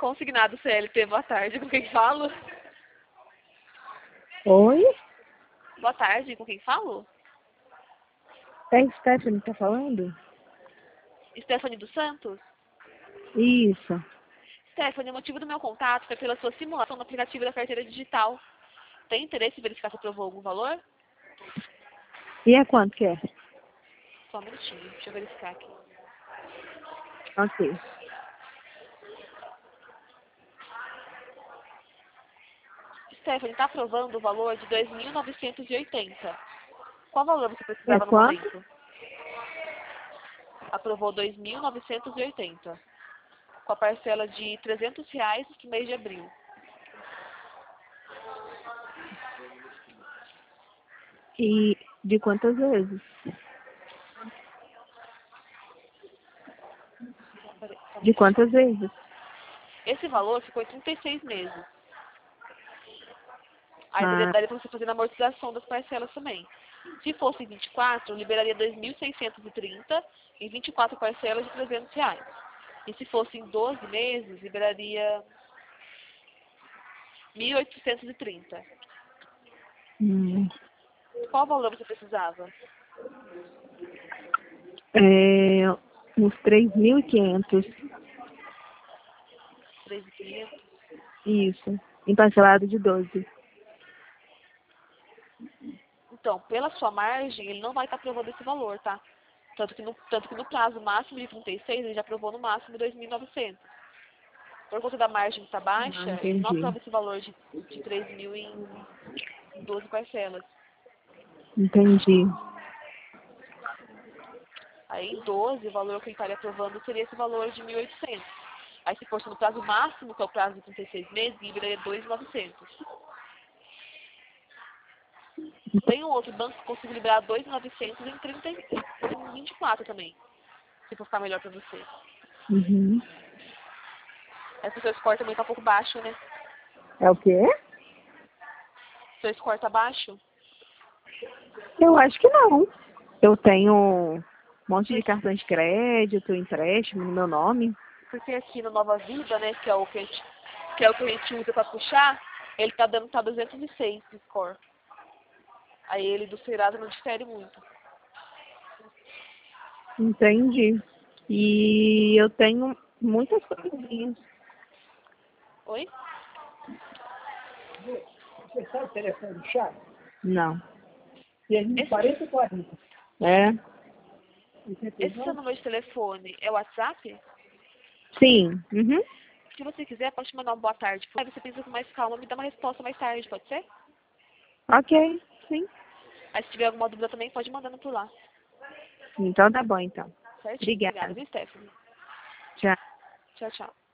Consignado CLT, boa tarde, com quem falo? Oi? Boa tarde, com quem falo? É a Stephanie que tá falando? Stephanie dos Santos? Isso. Stephanie, o motivo do meu contato foi pela sua simulação no aplicativo da carteira digital. Tem interesse em verificar se aprovou algum valor? E é quanto que é? Só um minutinho, deixa eu verificar aqui. Ok. Stephanie, está aprovando o valor de 2.980. Qual valor você É precisava no quanto? momento? Aprovou 2.980. Com a parcela de R$ 300 no mês de abril. E de quantas vezes? De quantas vezes? Esse valor ficou em 36 meses. Aí Ah, daria para você fazer a amortização das parcelas também. Se fosse em 24, eu liberaria 2.630 em 24 parcelas de R$ 300. E se fosse em 12 meses, liberaria 1.830. hum, Qual valor você precisava? é, uns 3.500. 3.500? Isso. Em parcelado de 12. Então, pela sua margem, ele não vai estar aprovando esse valor, tá? Tanto que no prazo máximo de 36, ele já aprovou no máximo 2.900. Por conta da margem que está Ah, baixa, ele não entendi. aprova esse valor de 3.000 em 12 parcelas. Entendi. Aí em 12, o valor que ele estaria aprovando seria esse valor de 1.800. Aí se fosse no prazo máximo, que é o prazo de 36 meses, liberaria 2.900. Tem um outro banco que consigo liberar 2.900 em 24 também, se for ficar melhor para você. Uhum. Essa seu score também tá um pouco baixo, né? É o quê? Seu score tá baixo? Eu acho que não. Eu tenho um monte de Por- cartões de crédito, empréstimo no meu nome. Porque aqui no Nova Vida, né, que é o que a gente usa para puxar, ele tá 206 de score. Aí ele do Serasa não difere muito. Entendi. E eu tenho muitas coisinhas. Oi? Você sabe o telefone do chá? Não. Termina Esse, 40 e 40. É? esse seu número de telefone é o WhatsApp? Sim. Uhum. Se você quiser, pode te mandar uma boa tarde. Aí você pensa com mais calma, me dá uma resposta mais tarde, pode ser? Ok. Sim. Aí se tiver alguma dúvida também, pode ir mandando por lá. Então tá bom, então. Certinho? Obrigada, Obrigada. viu, Stephanie? Tchau. Tchau, tchau.